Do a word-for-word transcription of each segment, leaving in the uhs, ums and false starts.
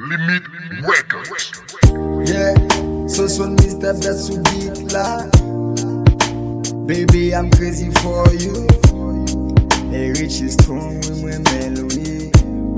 Limit Records. Yeah, so son mister best to beat la. Baby, I'm crazy for you. A rich is strong with my melody.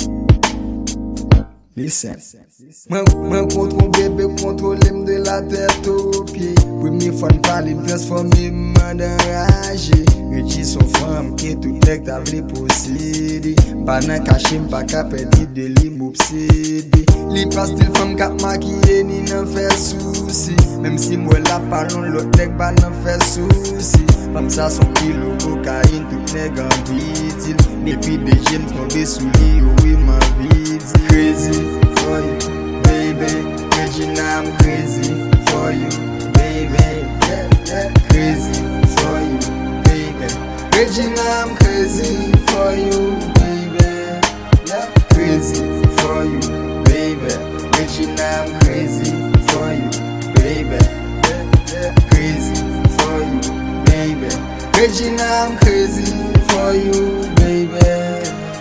Listen. Mwen kontrol bébé, kontrolem de la tête aux pieds. Pour me fun parler, transformer man enragé. Richi son femme, et tout tek ta vle posséder. Pas nan caché, pas qu'à perdre de li m'obséder. Li pas style femme k'ap maquiller, ni nan fait souci. Même si moi la parlon, l'autre tek pas nan fait souci. Comme ça son kilo cocaïne, tout nèg en bidil. Depuis des j'aime tomber sous lit, oui ma vie crazy for you, baby. Regina, I'm crazy for you, baby. Yeah, yeah. Crazy for you, baby. Regina, I'm crazy for you, baby. Yeah, crazy for you, baby. Regina, I'm crazy for you, baby. Yeah, yeah. Crazy for you, baby. Regina, I'm crazy for you, baby.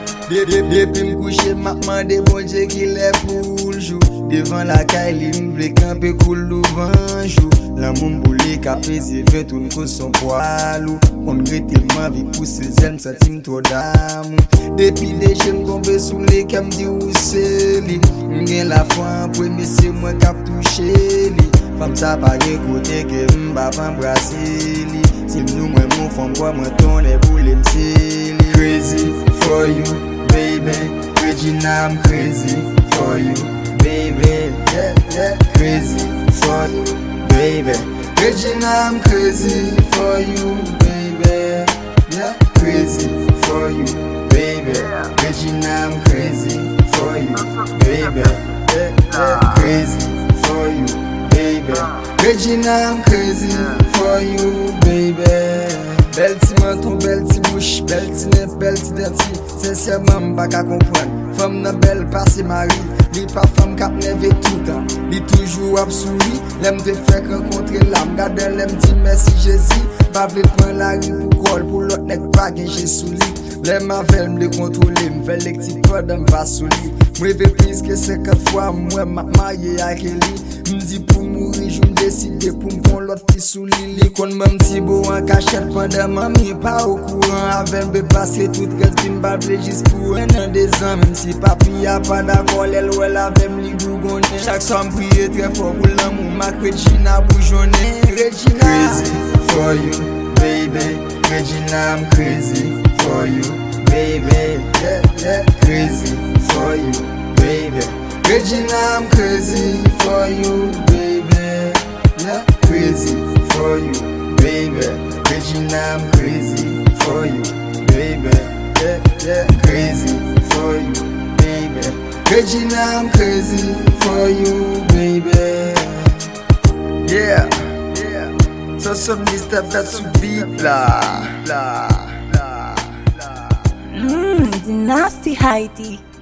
Depuis m'coucher, m'a demandé bon Dieu qui l'est pour le jour. Devant la caille, il m'vle camper cool devant jour. L'amour m'boulé qu'a pesé fait tout n'cause son poilou. On regrette ma vie pour ses ailes, ça t'im trop d'amour. Depuis les jeunes tombés sous les cam dit où c'est li. M'gain la foi en premier, c'est moi qui a touché li. Femme ça pas écouter que m'ba pas embrasser li. Si nous moi mon femme quoi moi tourner pour les m'sili. Crazy for you, baby. Regina, I'm crazy for you, baby. Yeah, yeah. Crazy for you, baby. Regina, I'm crazy for you, baby. Yeah, crazy for you, baby. Regina, I'm crazy for you, baby. Yeah, yeah. Crazy for you, baby. Regina, I'm crazy for you, baby. Belle ti menton, belle ti bouche, belle ti nez, belle ti denti. Sincèrement, m'pa ka comprendre. Femme nan belle passe mari. Li pa femme k'ap neve tout an. Li toujours ap souri. L'aime te fait rencontrer l'âme. Gade l'aime dit merci Jésus. Pa vle prendre la rue pour call. Pour l'autre nek pa gen j'ai sous li. L'aime avel m'le contrôler. M'fait les petits pods m'pa sous li. M'reve plus que cinquante fois. Moi m'a marié avec lui. M'di pour mourir, j'me décide pour m'pon l'autre qui sous li. Li kon m'm ti beau en cachette pendant mamie pas au courant. Avec m'be passer tout reste qui m'ba ble juste pour un an des ans. Même si papi a pas d'accord, elle ou elle avec m'li gougonne. Chaque soir m'prie très fort pour l'amour. Ma Regina boujonne. Regina, crazy for you, baby. Regina, I'm crazy for you, baby. Yeah, yeah. Crazy for you, baby. Regina, I'm crazy for you, baby. Yeah, crazy for you, baby. Regina, I'm crazy for you, baby. Yeah, yeah, crazy for you, baby. Regina, I'm crazy for you, baby. Yeah, yeah. So some mister that's to beat la, la, la, la. Mmm, the nasty Heidi.